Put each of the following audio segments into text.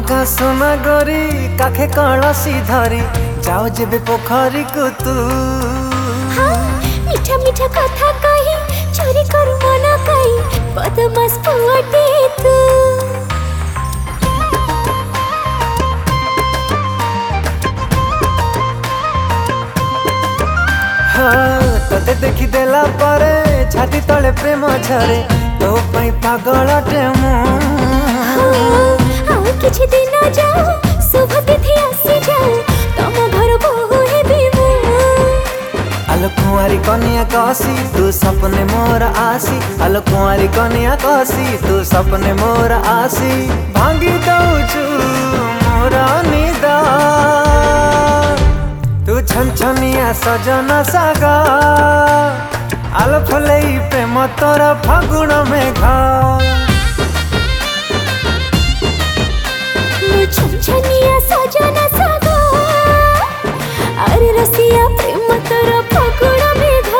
टंका सोना गोरी काखे कलसी धरी जाओ जेबे पोखरी को तू। हाँ, मीठा मीठा कथा कही चोरी करू मन कही बदमाश पुअटे तू। हाँ, तते देखी देला परे छाती तले प्रेम झरे तो पई पागलटे मु। किछि दिन जाओ शुभ तिथि आसी जाओ तम घर बहु हेबी मु। आलो कुंवारी कन्या कसी तू सपने मोर आसी। आलो कुंवारी कन्या कसी तू सपने मोर आसी। भांगी दउछु मोर निदा तू छनछनिया सजना सागा। आलो फुलई प्रेम तोर फागुण मेघा। छनछनिया सजना सागा अरे रसिया प्रेम तोर फागुण मेघा।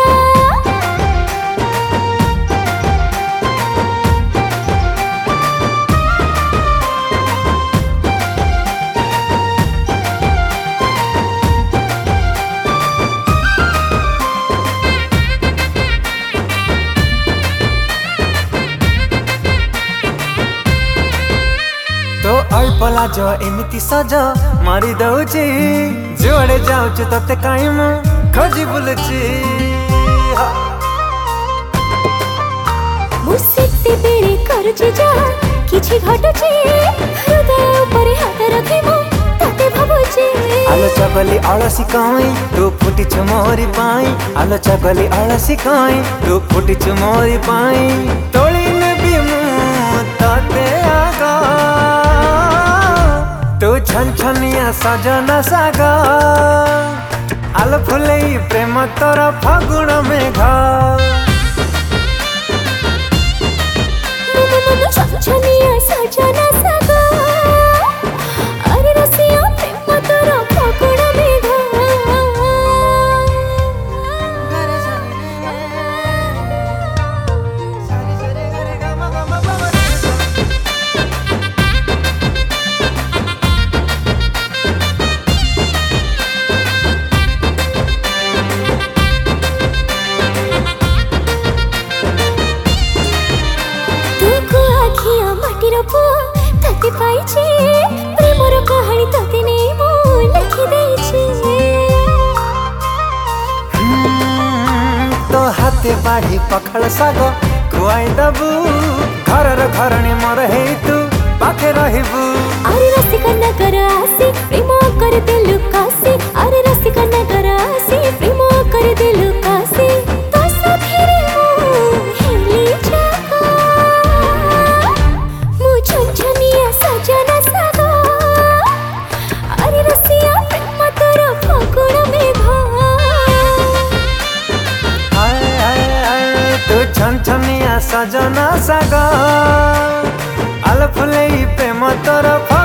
तो अल्पला जो एमिति सज मारी दउची जोड़े जाउछु तते काई मु खोजी बुलुची। मुसिते बेरे करूची जा किछि घटुची हृदय उपरे हाथ रखी मु तते भाबुची। आलो चगली अलसी काई तू फुटिछु मोरी पाई। आलो चगली अलसी काई तू फुटिछु मोरी पाई। तोली नेबी मु तते आगा तू छनछनिया सजना सागा। आलो फुलई प्रेम तोर फागुण मेघा। छनछनिया सजना सागा अरे रसिया प्रेम तोर फागुण मेघा। तते पाइछे प्रेमर कहानी तते नै मु लिखि दैछे। तो हाथे बाढ़ी पखड़ साग खुआई दबू घर घरणी मोर हे तू पाखे रहिबू। अरे रसिक नगर आसी प्रेम कर देलु कासी। अरे रसिक नगर आसी प्रेम कर देलु कासी। तो साथीरे मु हेली जागा मु छनछनिया सजना सागा अरे रसिया प्रेम तोर फागुण मेघा। हाय हाय हाय तू छनछनिया सजना सागा। आलो फुलई प्रेम तोर